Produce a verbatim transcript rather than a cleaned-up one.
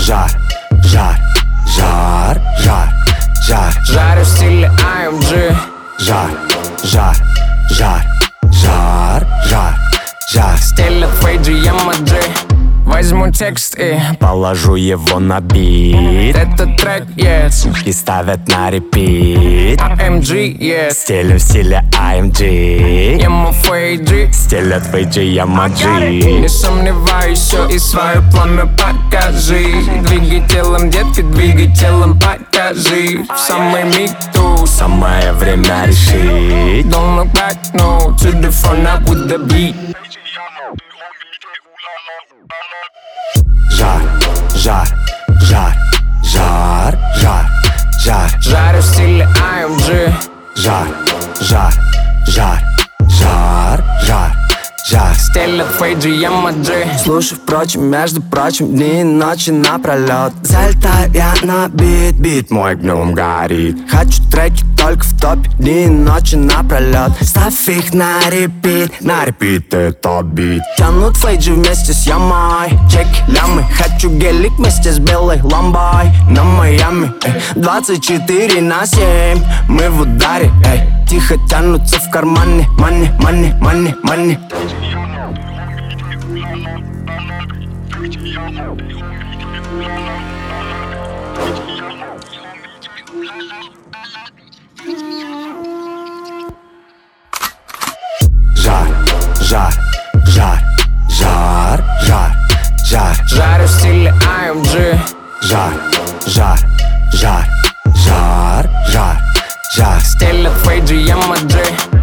Жар, жар, жар, жар, жар. Жарю в стиле ай эм джи. Жар, жар, жар, жар, жар, жар. Стиль от Фейджи Ямаджи. Возьму текст и положу его на бит. этот трек, yes, И ставят на репит. ай эм джи, yes. Стилю в стиле ай эм джи. Яма Фейджи. Стиль от Фейджи Ямаджи. Не сомневайся и свое пламя покажи. Двигай телом, детки, двигай телом, покажи. В самый миг тут Самое время решить. Don't look back, no, to the front, up with the beat. Жар, жар, жар, жар, жар, жар. Жарю в стиле ай эм джи. Жар, жар, жар, жар, жар, жар. Стиль от Фейджи Ямаджи. Слушай, впрочем, между прочим, дни и ночи напролет. Залетаю я на бит, Бит мой гном горит. хочу треки только в топе, дни и ночи напролет. Ставь их на репит, На репит это бит. тянут Фейджи вместе с Ямой. Чеки, лямы, хочу гелик вместе с белой ламбой. На Майами, эй, двадцать четыре на семь. Мы в ударе, эй, тихо тянутся в кармане. Мани, мани, мани, мани. Жар, жар, жар, жар, жар, жар. Жарю в стиле ай эм джи. Жар, жар, жар, жар, жар, жар. Стиль от Фейджи Ямаджи.